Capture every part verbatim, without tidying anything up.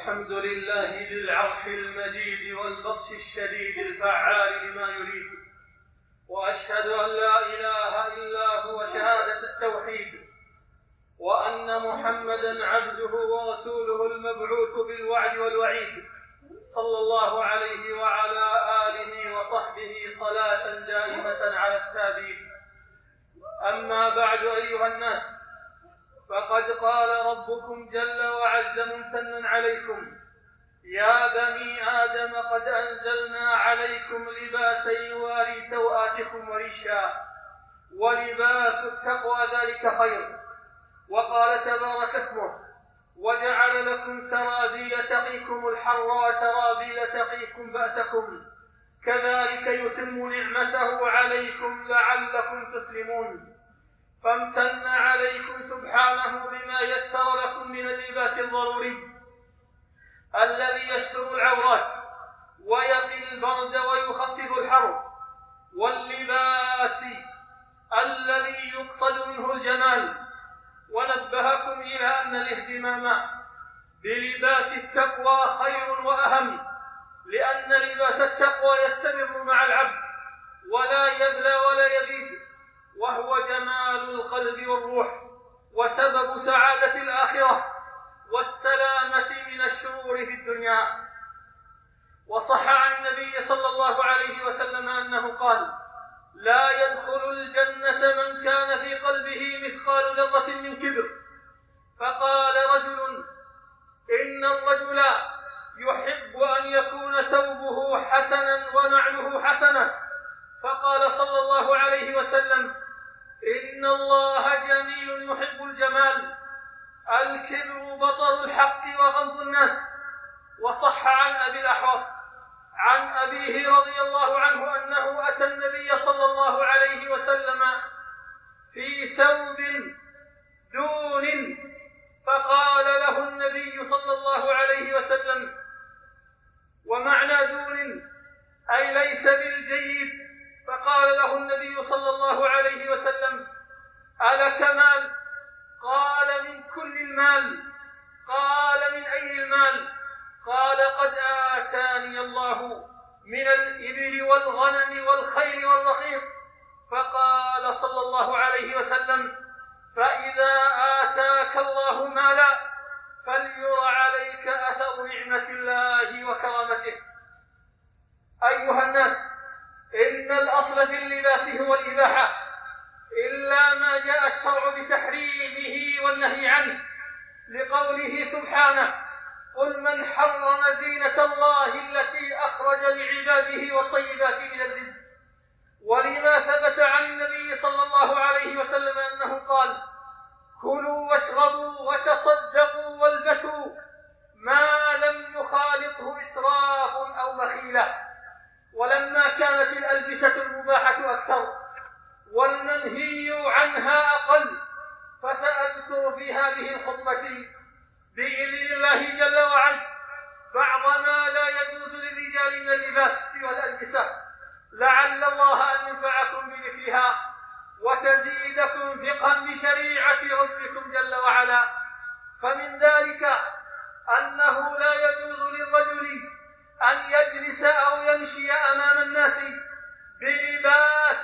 الحمد لله ذي العرش المجيد والبطش الشديد الفعال لما يريد، وأشهد أن لا إله إلا هو شهادة التوحيد، وأن محمدا عبده ورسوله المبعوث بالوعد والوعيد، صلى الله عليه وعلى آله وصحبه صلاة دائمة على التابعين. أما بعد أيها الناس، فقد قال ربكم جل وعز ممتنا عليكم: يا بني آدم قد أنزلنا عليكم لباسا يواري سوآتكم وريشا ولباس التقوى ذلك خير. وقال تبارك اسمه: وجعل لكم سرابيل تقيكم الحر وسرابيل تقيكم بأسكم كذلك يتم نعمته عليكم لعلكم تسلمون. فامتن عليكم سبحانه بما يسر لكم من اللباس الضروري الذي يستر العورات ويقي البرد ويخفف الحر، واللباس الذي يقصد منه الجمال. ونبهكم إلى أن الاهتمام بلباس التقوى خير وأهم، لأن لباس التقوى يستمر مع العبد ولا يبلى ولا يبيد، وهو جمال القلب والروح وسبب سعادة الآخرة والسلامة من الشرور في الدنيا. وصح عن النبي صلى الله عليه وسلم أنه قال: لا يدخل الجنة من كان في قلبه مثقال ذرة من كبر. فقال رجل: إن الرجل يحب أن يكون ثوبه حسنا ونعله حسنة. فقال صلى الله عليه وسلم: إن الله جميل يحب الجمال. الكبر بطر الحق وغمط الناس. وصح عن أبي الأحوص عن أبيه رضي الله عنه أنه أتى النبي صلى الله عليه وسلم في ثوب دون، فقال له النبي صلى الله عليه وسلم: ومعنى دون أي ليس بالجيد. فقال له النبي صلى الله عليه وسلم: ألك مال؟ قال: من كل المال. قال: من أي المال؟ قال: قد آتاني الله من الإبل والغنم والخيل والرقيق. فقال صلى الله عليه وسلم: فإذا آتاك الله مالا فلير عليك أثر نعمة الله وكرامته. أيها الناس، إن الأصل في اللباس هو الإباحة، إلا ما جاء الشرع بتحريمه والنهي عنه، لقوله سبحانه: قل من حرم زينة الله التي أخرج لعباده والطيبات من الرزق. ولما ثبت عن النبي صلى الله عليه وسلم أنه قال: كلوا واشربوا وتصدقوا والبسوا ما لم يخالطه إسراف أو مخيلة. ولما كانت الألبسة المباحة أكثر والمنهي عنها أقل، فسأذكر في هذه الخطبة بإذن الله جل وعلا بعض ما لا يجوز للرجال من اللباس والألبسة، لعل الله أن ينفعكم بمثلها وتزيدكم فقها بشريعة ربكم جل وعلا. فمن ذلك أنه لا يجوز للرجل أن يجلس أو يمشي أمام الناس بلباس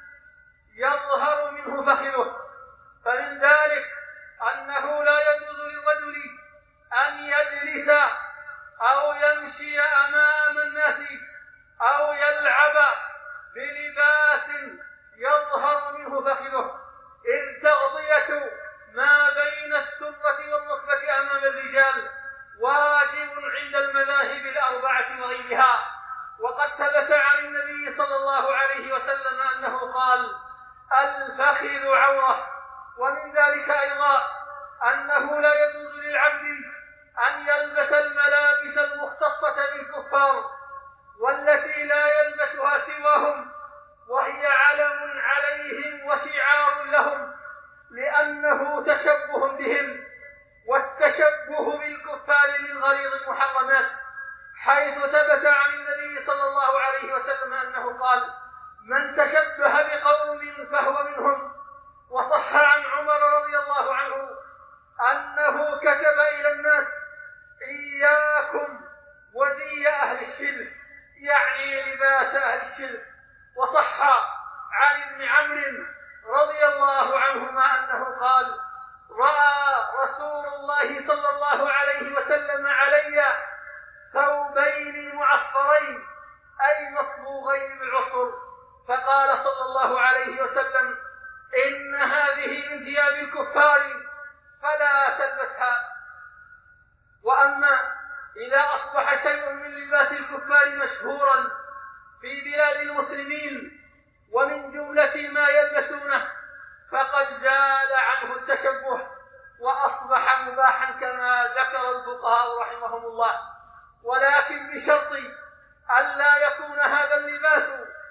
يظهر منه فخذه. فمن ذلك أنه لا يجوز للرجل أن يجلس أو يمشي أمام الناس أو يلعب بلباس يظهر منه فخذه، إذ تغطية ما بين السرة والركبة أمام الرجال واجب عند المذاهب الأربعة وغيرها. وقد ثبت عن النبي صلى الله عليه وسلم أنه قال: الفخذ عورة. ومن ذلك أيضا أنه لا يجوز للعبد أن يلبس الملابس المختصة بالكفار والتي لا يلبسها سواهم، وهي علم عليهم وشعار لهم، لأنه تشبه بهم، والتشبه بالكفار من غليظ المحرمات، حيث ثبت عن النبي صلى الله عليه وسلم أنه قال: من تشبه بقوم فهو منهم. وصح عن عمر رضي الله عنه أنه كتب إلى الناس: إياكم إذا أصبح شيء من لباس الكفار مشهورا في بلاد المسلمين ومن جملة ما يلبسونه فقد زال عنه التشبه وأصبح مباحا كما ذكر الفقهاء رحمهم الله، ولكن بشرط ألا يكون هذا اللباس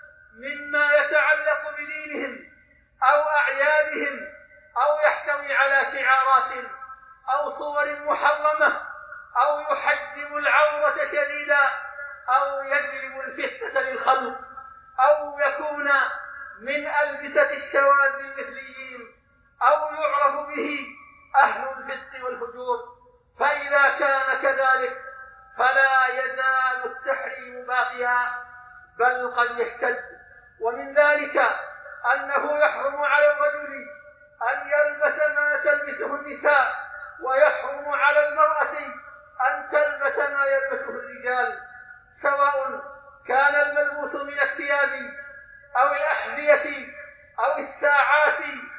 مما يتعلق بدينهم أو أعيادهم أو يحتوي على شعارات أو صور محرمة أو يحجم العورة شديدا أو يجلب الفتنة للخلق أو يكون من ألبسة الشواذ المثليين أو يعرف به أهل الفسق والفجور. فإذا كان كذلك فلا يزال التحريم باقيا بل قد يشتد. ومن ذلك أنه يحرم على الرجل أن يلبس ما تلبسه النساء، ويحرم على المرأة أن تلبس ما يلبسه الرجال، سواء كان الملبوس من الثياب أو الأحذية أو الساعات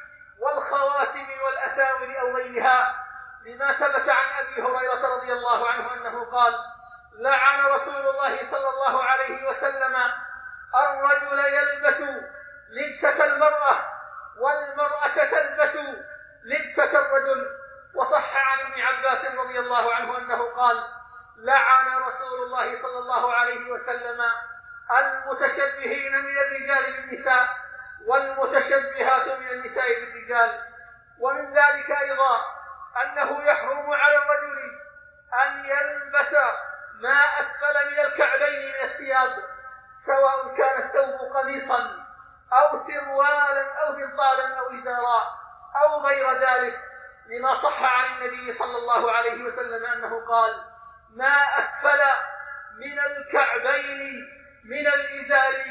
والخواتم والأساور أو غيرها، لما ثبت عن أبي هريرة رضي الله عنه أنه قال: لعن رسول الله صلى الله عليه وسلم الرجل يلبس لبسة المرأة والمرأة تلبس لبسة الرجل. وصح عن ابن عباس رضي الله عنه أنه قال: لعن رسول الله صلى الله عليه وسلم المتشبهين من الرجال بالنساء والمتشبهات من النساء بالرجال. ومن ذلك أيضا أنه يحرم على الرجل أن يلبس ما أسفل من الكعبين من الثياب، سواء كان الثوب قميصا أو سروالا أو بنطالا أو إزارا أو غير ذلك، لما صح عن النبي صلى الله عليه وسلم أنه قال: ما أسفل من الكعبين من الإزار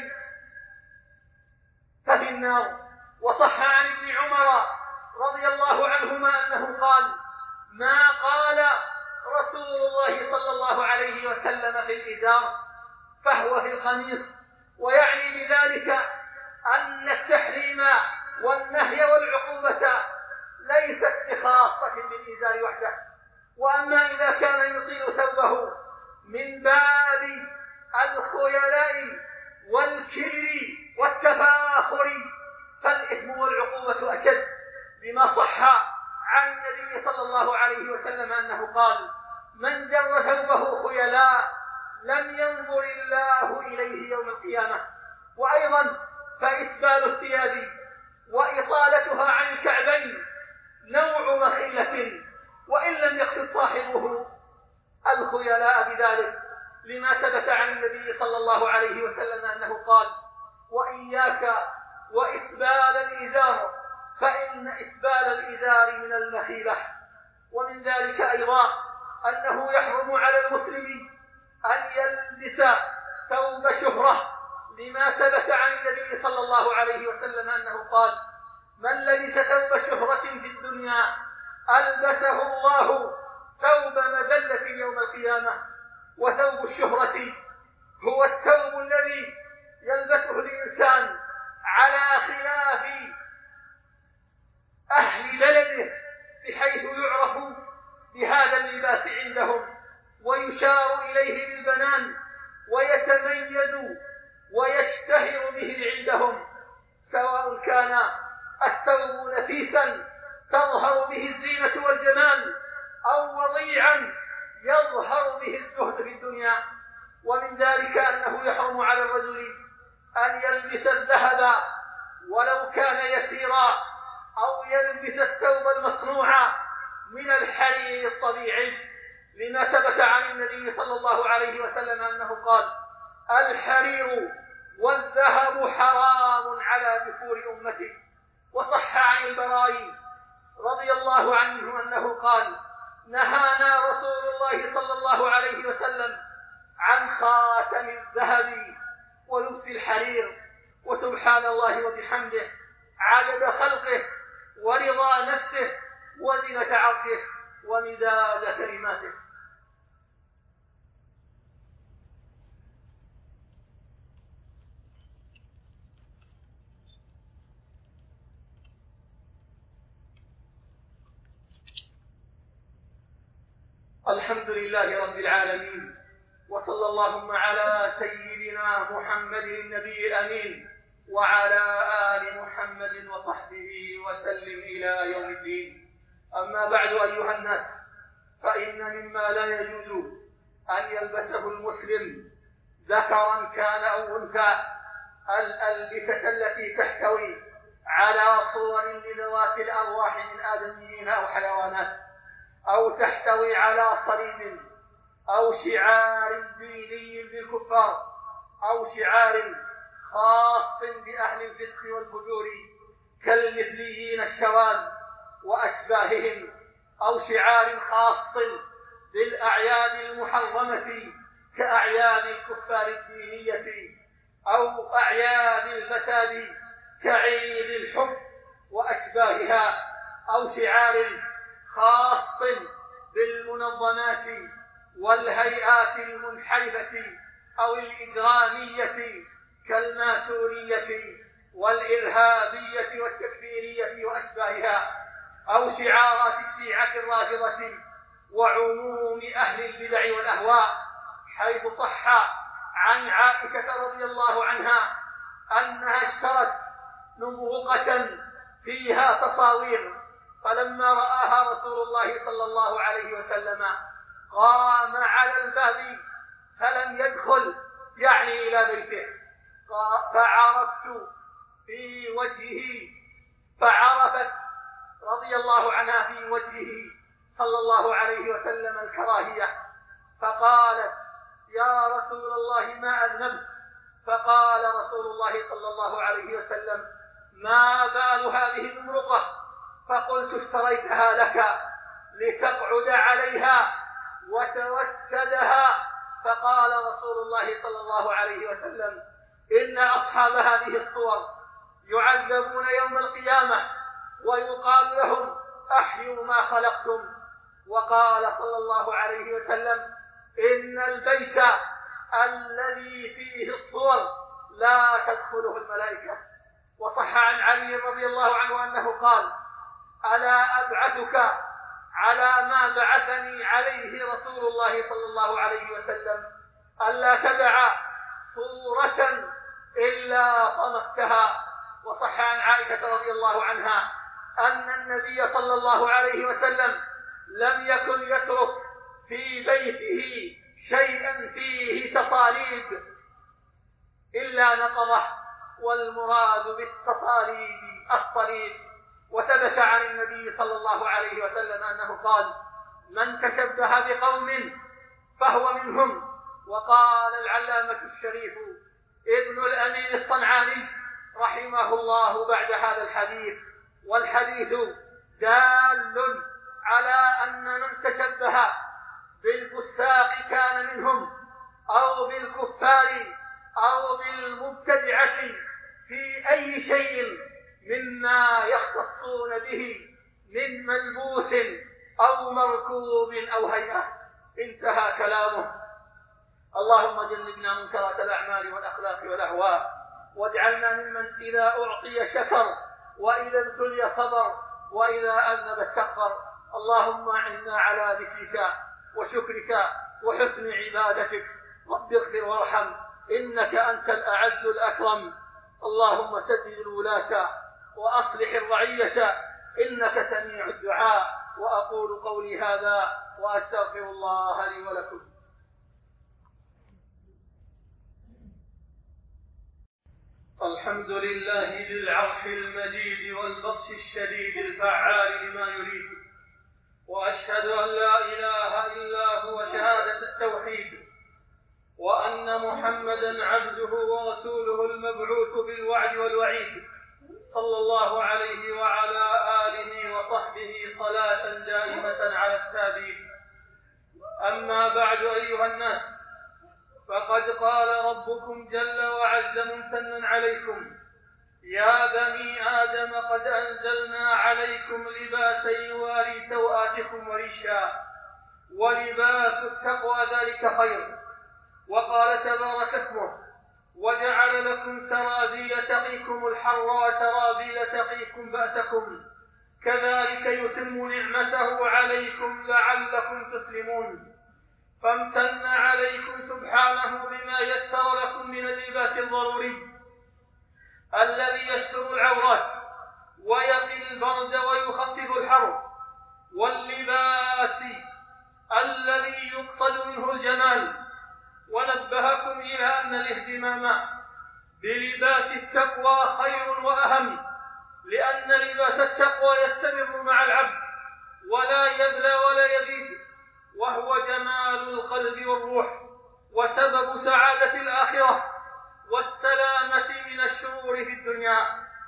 ففي النار. وصح عن ابن عمر رضي الله عنهما أنه قال: ما قال رسول الله صلى الله عليه وسلم في الإزار فهو في القميص. ويعني بذلك أن التحريم والنهي والعقوبة ليست بخاصة بالإزار وحده. وأما إذا كان يطيل ثوبه من باب الخيلاء والكبر والتفاخر فالإثم والعقوبة أشد، لما صح عن النبي صلى الله عليه وسلم أنه قال: من جر ثوبه خيلاء لم ينظر الله إليه يوم القيامة. وأيضا فإسبال الثياب وإطالتها عن الكعبين نوع مخلة، وإن لم يقصد صاحبه الخيلاء بذلك، لما ثبت عن النبي صلى الله عليه وسلم أنه قال: وإياك وإسبال الإزار فإن إسبال الإزار من المخيلة. ومن ذلك أيضا أنه يحرم على المسلم أن يلبس ثوب شهرة، لما ثبت عن النبي صلى الله عليه وسلم أنه قال: من لبس ثوب شهرة في الدنيا ألبسه الله ثوب مذلة يوم القيامة. وثوب الشهرة هو الثوب الذي يلبسه الإنسان على خلاف أهل بلده، بحيث يعرف بهذا اللباس عندهم ويشار إليه بالبنان ويتميز ويشتهر به عندهم، سواء كان الثوب نفيسا تظهر به الزينة والجمال أو وضيعا يظهر به الزهد في الدنيا. ومن ذلك أنه يحرم على الرجل أن يلبس الذهب ولو كان يسيرا، أو يلبس الثوب المصنوع من الحرير الطبيعي، لما ثبت عن النبي صلى الله عليه وسلم أنه قال: الحرير والذهب حرام على ذكور أمتي. وصح عن البراء رضي الله عنه أنه قال: نهانا رسول الله صلى الله عليه وسلم عن خاتم الذهب ولبس الحرير، وسبحان الله وبحمده عدد خلقه ورضا نفسه وزنة عرشه ومداد كلماته. الحمد لله رب العالمين، وصلى اللهم على سيدنا محمد النبي الأمين وعلى آل محمد وصحبه وسلم إلى يوم الدين. أما بعد أيها الناس، فإن مما لا يجوز أن يلبسه المسلم ذكرا كان أو أنثى الألبسة التي تحتوي على صور لذوات الأرواح من آدميين أو حيوانات، أو تحتوي على صليب أو شعار ديني للكفار، أو شعار خاص بأهل الفسق والفجور كالمثليين الشواذ وأشباههم، أو شعار خاص بالأعياد المحرمة كأعياد الكفار الدينية، أو أعياد الفساد كعيد الحب وأشباهها، أو شعار خاص بالمنظمات والهيئات المنحرفة أو الإجرامية كالماسونية والإرهابية والتكفيرية وأشباهها، أو شعارات الشيعة الرافضة وعموم أهل البدع والأهواء، حيث صح عن عائشة رضي الله عنها أنها اشترت نبوغة فيها تصاوير، فلما رآها رسول الله صلى الله عليه وسلم قام على الباب فلم يدخل، يعني إلى بيته، فعرفت في وجهه فعرفت رضي الله عنها في وجهه صلى الله عليه وسلم الكراهية، فقالت: يا رسول الله ما أذنبت؟ فقال رسول الله صلى الله عليه وسلم: ما بال هذه المرقة؟ فقلت: اشتريتها لك لتقعد عليها وتوسدها. فقال رسول الله صلى الله عليه وسلم: إن أصحاب هذه الصور يعذبون يوم القيامة ويقال لهم: أحيوا ما خلقتم. وقال صلى الله عليه وسلم: إن البيت الذي فيه الصور لا تدخله الملائكة. وصح عن علي رضي الله عنه أنه قال: ألا أبعثك على ما بعثني عليه رسول الله صلى الله عليه وسلم، ألا تدع صورة إلا طمستها. وصح عن عائشة رضي الله عنها أن النبي صلى الله عليه وسلم لم يكن يترك في بيته شيئا فيه تصاليب إلا نقضه، والمراد بالتصاليب الصليب. وثبت عن النبي صلى الله عليه وسلم أنه قال: من تشبه بقوم فهو منهم. وقال العلامة الشريف ابن الأمين الصنعاني رحمه الله بعد هذا الحديث: والحديث دال على أن من تشبه بالفساق كان منهم، أو بالكفار أو بالمبتدعة في أي شيء مما يختصون به من ملبوس أو مركوب أو هيئة. انتهى كلامه. اللهم جنبنا منكرات الأعمال والأخلاق والأهواء، واجعلنا ممن إذا أعطي شكر، وإذا ابتلي صبر، وإذا أذنب استغفر. اللهم أعنا على ذكرك وشكرك وحسن عبادتك. رب اغفر وارحم، إنك أنت الأعز الأكرم. اللهم سدد الولاة وأصلح الرعية، إنك سميع الدعاء. وأقول قولي هذا وأستغفر الله لي ولكم. الحمد لله ذي العرش المجيد والبطش الشديد الفعال لما يريد، وأشهد أن لا إله إلا هو شهادة التوحيد، وأن محمدا عبده ورسوله المبعوث بالوعد والوعيد، صلى الله عليه وعلى آله وصحبه صلاة دائمة على التابعين. أما بعد أيها الناس، فقد قال ربكم جل وعز ممتنا عليكم: يا بني آدم قد أنزلنا عليكم لباسا يواري سوآتكم وريشا، ولباس التقوى ذلك خير. وقال تبارك اسمه: وجعل لكم سرابيل تقيكم الحر وسرابيل تقيكم بأسكم، كذلك يتم نعمته عليكم لعلكم تسلمون. فامتن عليكم سبحانه بما يسر لكم من اللباس الضروري الذي يستر العورات ويقي البرد ويخفف الحر، واللباس الذي يقصد منه الجمال. ونبهكم إلى أن الاهتمام بلباس التقوى خير وأهم، لأن لباس التقوى يستمر مع العبد ولا يبلى ولا يزيد، وهو جمال القلب والروح وسبب سعادة الآخرة والسلامة من الشرور في الدنيا.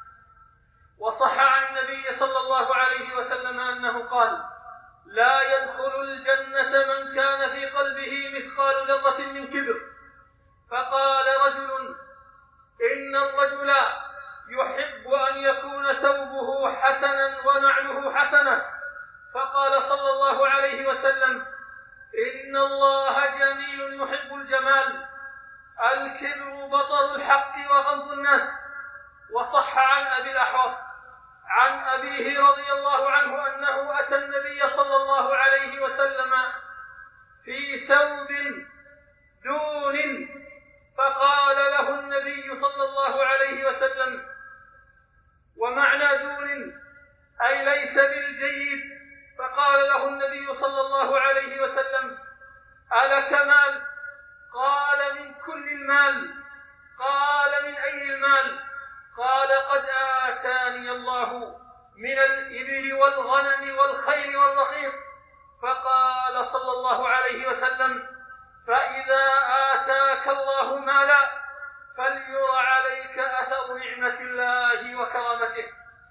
وصح عن النبي صلى الله عليه وسلم أنه قال: لا يدخل الجنة من كان في قلبه مثقال ذرة من كبر. فقال رجل: إن الرجل يحب أن يكون ثوبه حسنا ونعله حسنة. فقال صلى الله عليه وسلم: إن الله جميل يحب الجمال. الكبر بطر الحق وغمط الناس. وصح عن أبي الأحوص عن أبيه رضي الله عنه أنه أتى النبي صلى الله عليه وسلم في ثوب دون، فقال له النبي صلى الله عليه وسلم: ومعنى دون أي ليس بالجيد. فقال له النبي صلى الله عليه وسلم: ألك مال؟ قال: من كل المال. قال: من أي المال؟ قال: قد آتاني الله من الإبل والغنم والخيل والرقيق. فقال صلى الله عليه وسلم: فإذا آتاك الله مالا فلير عليك أثر نعمة الله وكرامته.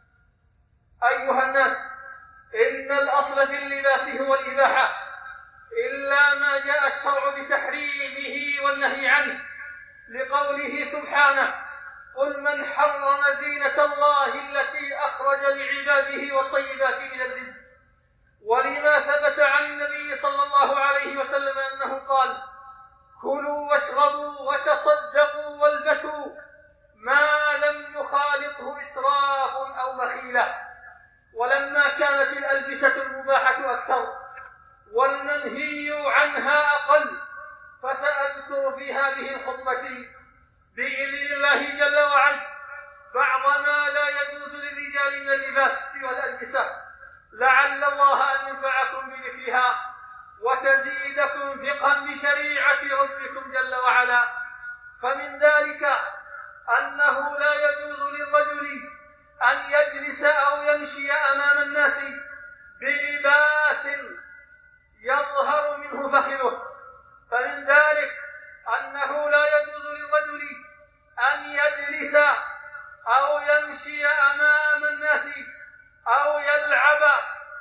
أيها الناس، إن الأصل في اللباس هو الإباحة، إلا ما جاء الشرع بتحريمه والنهي عنه، لقوله سبحانه: قل من حرم زينة الله التي أخرج لعباده والطيبات من الرزق. ولما ثبت عن النبي صلى الله عليه وسلم أنه قال: كلوا واشربوا وتصدقوا والبسوا ما لم يخالطه إسراف أو مخيلة. ولما كانت الألبسة المباحة أكثر والمنهي عنها أقل، فسأذكر في هذه الخطبة بإذن الله جل وعلا بعض ما لا يجوز للرجال من اللباس والألبسة، لعل الله أن ينفعكم بمثلها وتزيدكم فقها بشريعة ربكم جل وعلا. فمن ذلك أنه لا يجوز للرجل أن يجلس أو يمشي أمام الناس بلباس يظهر منه فخذه. فمن ذلك أنه لا يجوز للرجل أن يجلس أو يمشي أمام الناس أو يلعب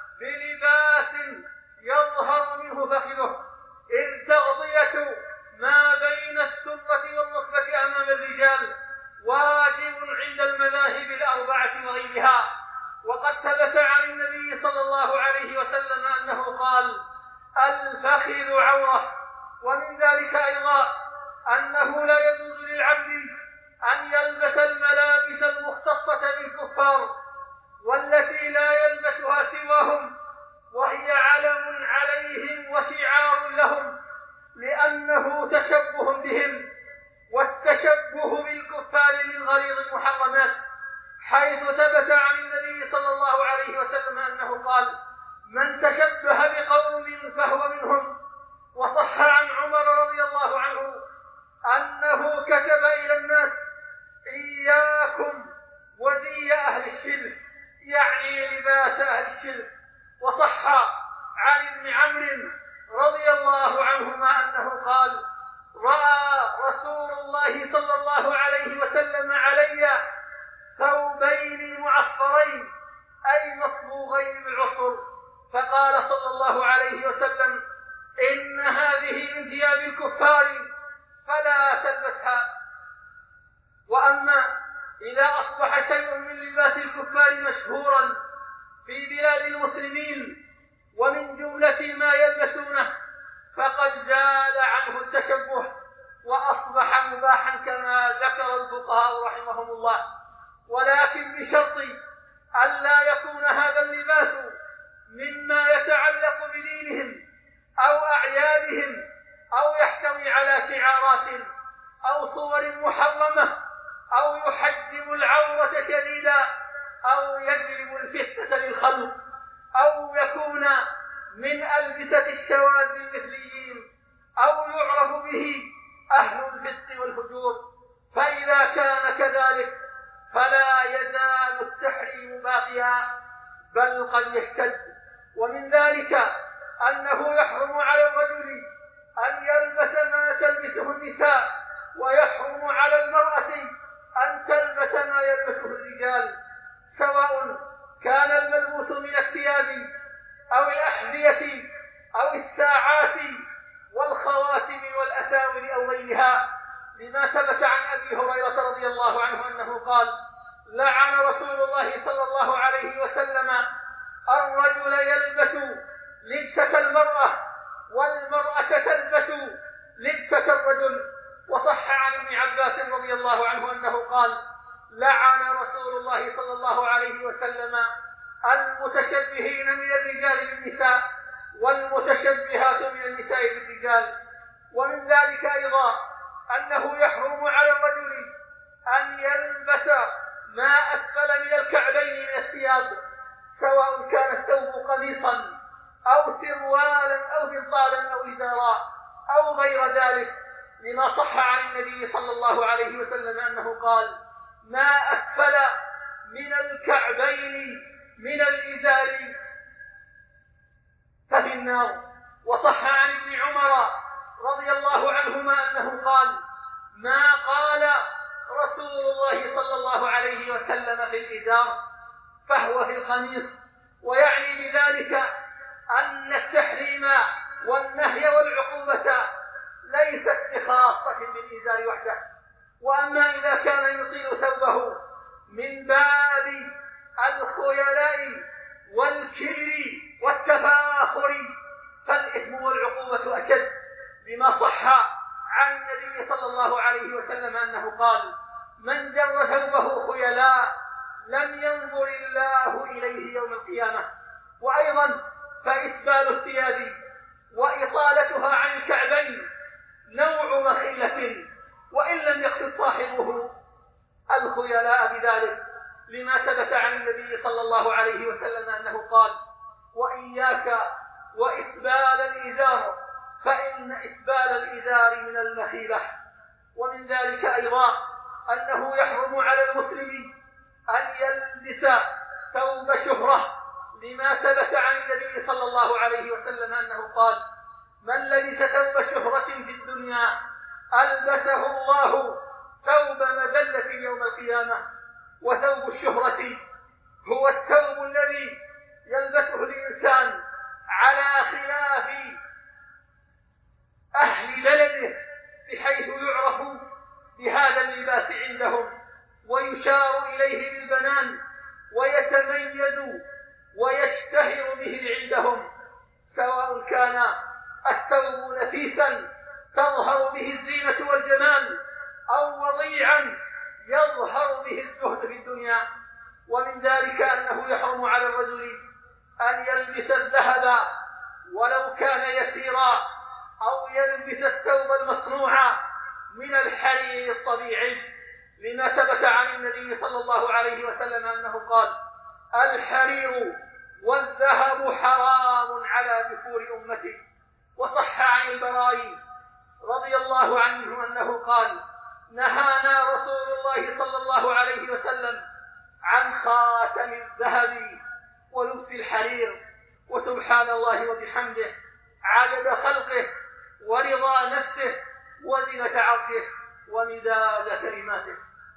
بلباس يظهر منه فخذه، إذ تغطية ما بين السرة والركبة أمام الرجال واجب عند المذاهب الأربعة وغيرها. وقد ثبت عن النبي صلى الله عليه وسلم أنه قال: الفخذ عورة. ومن ذلك أيضا أنه لا يجوز للعبد أن يلبس الملابس المختصة بالكفار والتي لا يلبسها سواهم، وهي علم عليهم وشعار لهم، لأنه تشبه بهم، والتشبه بالكفار من غليظ المحرمات، حيث ثبت عن النبي صلى الله عليه وسلم أنه قال: من تشبه بقوم فهو منهم. وصح عن عمر رضي الله عنه أنه كتب إلى الناس: إياكم وزي أهل الشرك، يعني لباس أهل الشرك. وصح عن ابن عمرو رضي الله عنهما أنه قال: رأى رسول الله صلى الله عليه وسلم علي ثوبين معصفرين، أي مصبوغين بالعصر، فقال صلى الله عليه وسلم: إن هذه من ثياب الكفار فلا تلبسها. وأما إذا أصبح شيء من لباس الكفار مشهورا في بلاد المسلمين ومن جملة ما يلبسونه، فقد زال عنه التشبه وأصبح مباحا كما ذكر الفقهاء رحمهم الله، ولكن بشرط ألا يكون هذا اللباس مما يتعلق بدينهم أو أعيادهم أو يحتوي على شعارات أو صور محرمة أو يحجم العورة شديدا أو يجلب الفتنة للخلق أو يكون من ألبسة الشواذ المثليين أو يعرف به أهل الفسق والفجور. فإذا كان كذلك فلا يزال التحريم باقيا بل قد يشتد. ومن ذلك أنه يحرم على الرجل أن يلبس ما تلبسه النساء، ويحرم على المرأة أن تلبس ما يلبسه الرجال، سواء كان الملبوس من الثياب أو الأحذية أو الساعات والخواتم والأساور أو غيرها، لما ثبت عن أبي هريرة رضي الله عنه أنه قال: لعن رسول الله صلى الله عليه وسلم الرجل يلبس لبسة المرأة والمرأة تلبس لبسة الرجل. وصح عن ابن عباس رضي الله عنه أنه قال: لعن رسول الله صلى الله عليه وسلم المتشبهين من الرجال بالنساء والمتشبهات من النساء بالرجال. ومن ذلك أيضا أنه يحرم على الرجل أن يلبس ما أسفل من الكعبين من الثياب، سواء كان الثوب قميصا أو سروالا أو بنطالا أو إزارا أو غير ذلك، لما صح عن النبي صلى الله عليه وسلم أنه قال: ما أسفل من الكعبين من الإزار ففي النار. وصح عن ابن عمر رضي الله عنهما أنه قال: ما قال رسول الله صلى الله عليه وسلم في الإزار فهو في القميص. ويعني بذلك أن التحريم والنهي والعقوبة ليست بخاصة بالإزار وحده، وأما إذا كان يطيل ثوبه من باب الخيلاء والكبر والتفاخر فالإثم والعقوبة أشد، لما صح عن النبي صلى الله عليه وسلم أنه قال: من جر ثوبه خيلاء لم ينظر الله إليه يوم القيامة. وأيضا فإسبال الثياب وإطالتها عن الكعبين نوع مخيلة، وإن لم يقصد صاحبه الخيلاء بذلك، لما ثبت عن النبي صلى الله عليه وسلم أنه قال: وإياك وإسبال الإزار فإن إسبال الإزار من المخيلة. ومن ذلك أيضا أنه يحرم على المسلم أن يلبس ثوب شهرة، لما ثبت عن النبي صلى الله عليه وسلم أنه قال: من لبس ثوب شهرة في الدنيا ألبسه الله ثوب مذلة يوم القيامة. وثوب الشهرة هو الثوب الذي يلبسه الإنسان على خلاف أهل بلده، بحيث يعرف بهذا اللباس عندهم ويشار إليه بالبنان ويتميز ويشتهر به عندهم، سواء كان الثوب نفيسا تظهر به الزينة والجمال أو وضيعا يظهر به الزهد في الدنيا. ومن ذلك أنه يحرم على الرجل أن يلبس الذهب ولو كان يسيرا، أو يلبس الثوب المصنوع من الحرير الطبيعي، لما ثبت عن النبي صلى الله عليه وسلم أنه قال: الحرير والذهب حرام على ذكور أمتي. وصح عن البراء رضي الله عنه أنه قال: نهانا رسول الله صلى الله عليه وسلم عن خاتم الذهب ولبس الحرير، وسبحان الله وبحمده عدد خلقه ورضا نفسه وزنة عرشه ومداد كلماته.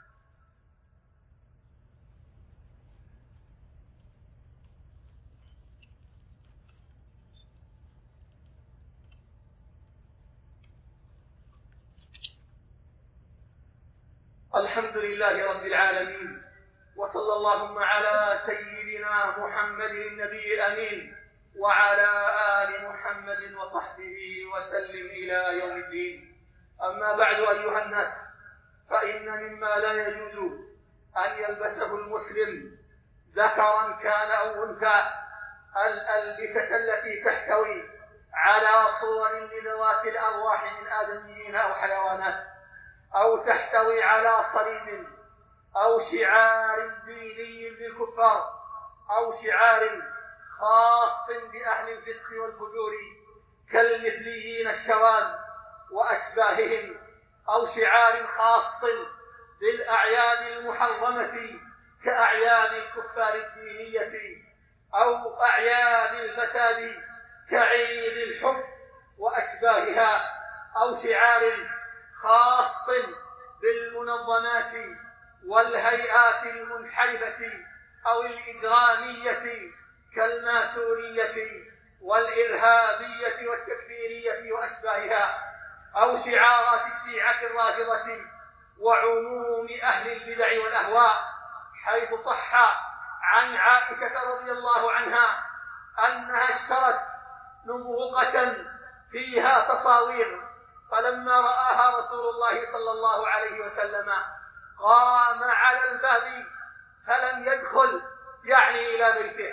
الحمد لله رب العالمين، وصلى اللهم على سيدنا محمد النبي الأمين وعلى آل محمد وصحبه وسلم إلى يوم الدين. أما بعد أيها الناس، فإن مما لا يجوز أن يلبسه المسلم ذكرا كان أو أنثى، الألبسة التي تحتوي على صور لذوات الأرواح من آدميين أو حيوانات، أو تحتوي على صليب أو شعار ديني للكفار، أو شعار خاص بأهل الفسق والفجور كالمثليين الشواذ وأشباههم، أو شعار خاص بالأعياد المحرمة كأعياد الكفار الدينية، أو أعياد الفساد كعيد الحب وأشباهها، أو شعار خاص بالمنظمات والهيئات المنحرفة أو الإجرامية كالماسونية والإرهابية والتكفيرية وأشباهها، أو شعارات الشيعة الرافضة وعموم أهل البدع والأهواء، حيث صح عن عائشة رضي الله عنها أنها اشترت نمرقة فيها تصاوير، فلما رآها رسول الله صلى الله عليه وسلم قام على الباب فلم يدخل، يعني إلى بيته،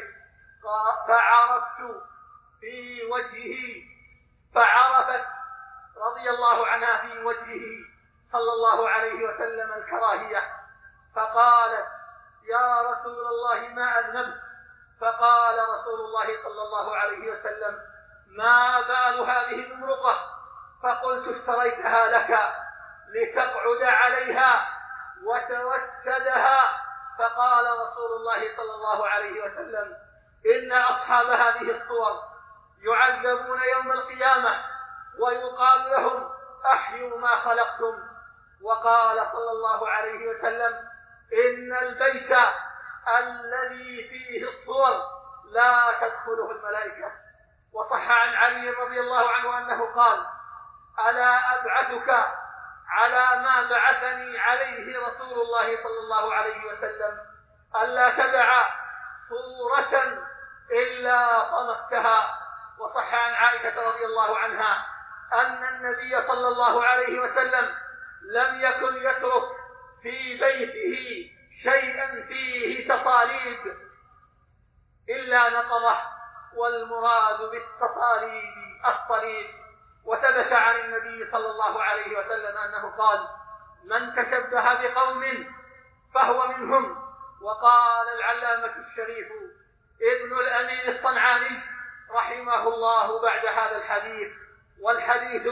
فعرفت في وجهه فعرفت رضي الله عنها في وجهه صلى الله عليه وسلم الكراهية، فقالت: يا رسول الله ما أذنبت؟ فقال رسول الله صلى الله عليه وسلم: ما بال هذه النمرقة؟ فقلت: اشتريتها لك لتقعد عليها وتوسدها. فقال رسول الله صلى الله عليه وسلم: إن أصحاب هذه الصور يعذبون يوم القيامة ويقال لهم: أحيوا ما خلقتم. وقال صلى الله عليه وسلم: إن البيت الذي فيه الصور لا تدخله الملائكة. وصح عن علي رضي الله عنه أنه قال: ألا أبعثك على ما بعثني عليه رسول الله صلى الله عليه وسلم، ألا تدع صورة إلا طمستها. وصح عن عائشة رضي الله عنها أن النبي صلى الله عليه وسلم لم يكن يترك في بيته شيئا فيه تصاليب إلا نقضه، والمراد بالتصاليب الصليب. وثبت عن النبي صلى الله عليه وسلم أنه قال: من تشبه بقوم فهو منهم. وقال العلامة الشريف ابن الأمين الصنعاني رحمه الله بعد هذا الحديث: والحديث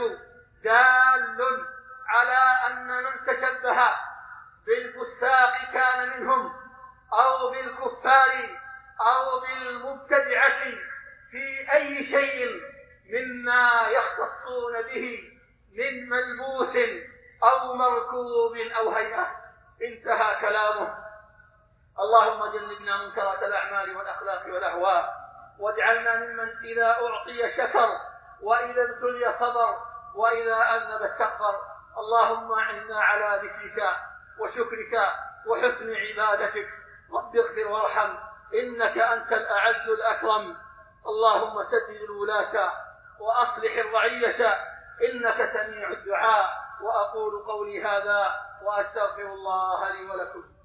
دال على أن من تشبه بالفساق كان منهم، أو بالكفار أو بالمبتدعة في أي شيء مما يختصون به من ملبوس أو مركوب أو هيئة. انتهى كلامه. اللهم جنبنا منكرات الأعمال والأخلاق والأهواء، واجعلنا ممن إذا أعطي شكر، وإذا ابتلي صبر، وإذا أذنب استغفر. اللهم أعنا على ذكرك وشكرك وحسن عبادتك. رب اغفر وارحم، إنك أنت الأعز الأكرم. اللهم سدد الولاة وأصلح الرعية، إنك سميع الدعاء. وأقول قولي هذا وأستغفر الله لي ولكم.